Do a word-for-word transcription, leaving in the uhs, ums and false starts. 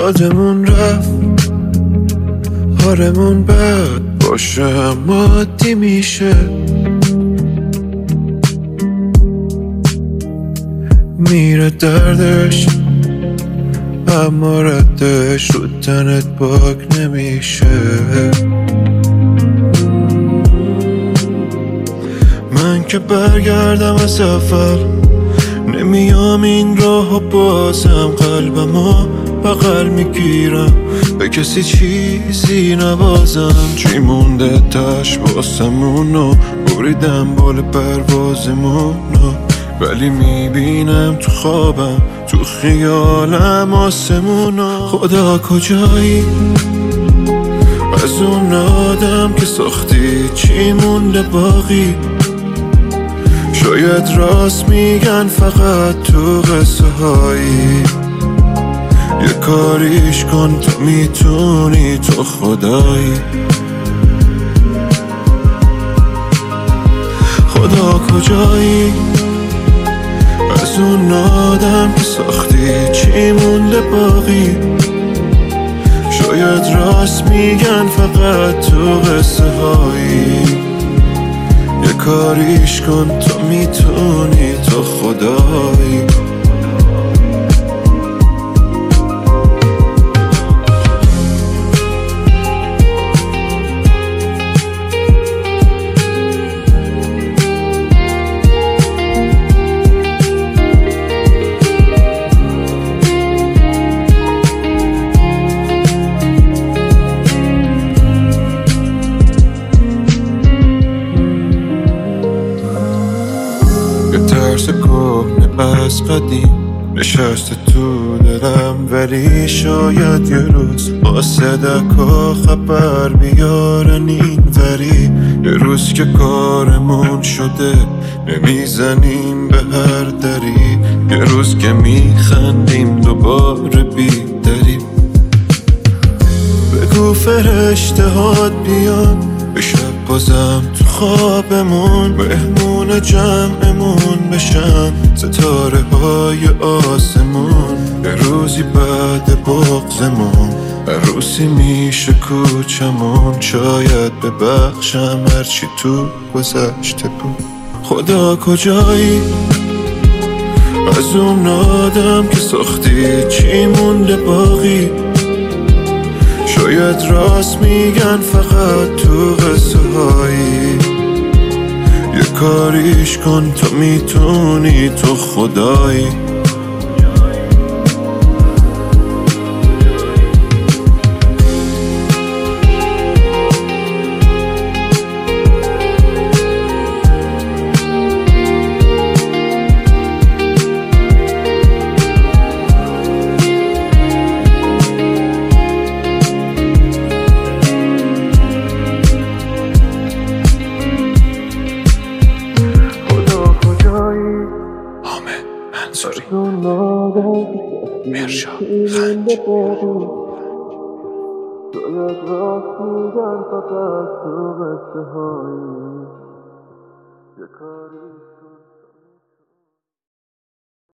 یادمون رفت حالمون بد باشه هم عادی میشه. میره دردش اما ردش رو تنت پاک نمیشه. من که برگردم از اول نمیام این راه و بازم قلبمو بغل میگیرم به کسی چیزی نبازم. چی مونده تش واسمونو بریدم بال پروازمونو ولی میبینم تو خوابم تو خیالم آسمونو. خدا کجایی از اون آدم که ساختی چی مونده باقی؟ شاید راست میگن فقط تو قصه هایی. یه کاریش کن تو میتونی تو خدایی. خدا کجایی از اون آدم که ساختی چی مونده باقی؟ شاید راست میگن فقط تو قصه هایی. یه کاریش کن تو میتونی تو خدایی. ترس کهنه از قدیم نشسته تو دلم ولی شاید یه روز با صدقا خبر بیارن این وری. یه روز که کارمون شده نمیزنیم به هر دری. یه روز که میخندیم دوباره بیدری. بگو فرشته هات بیان به شب بازم تو خوابمون مهمون جمعمون بشن ستاره های آسمون. یه روزی بعد بغضمون عروسی میشه کوچمون. شاید ببخشم هرچی تو گذشته بود. خدا کجایی از اون آدم که ساختی چی مونده باقی؟ شاید راست میگن فقط تو قصه هایی. یه کاریش کن تو میتونی تو خدایی. منصوری مرشاد خنج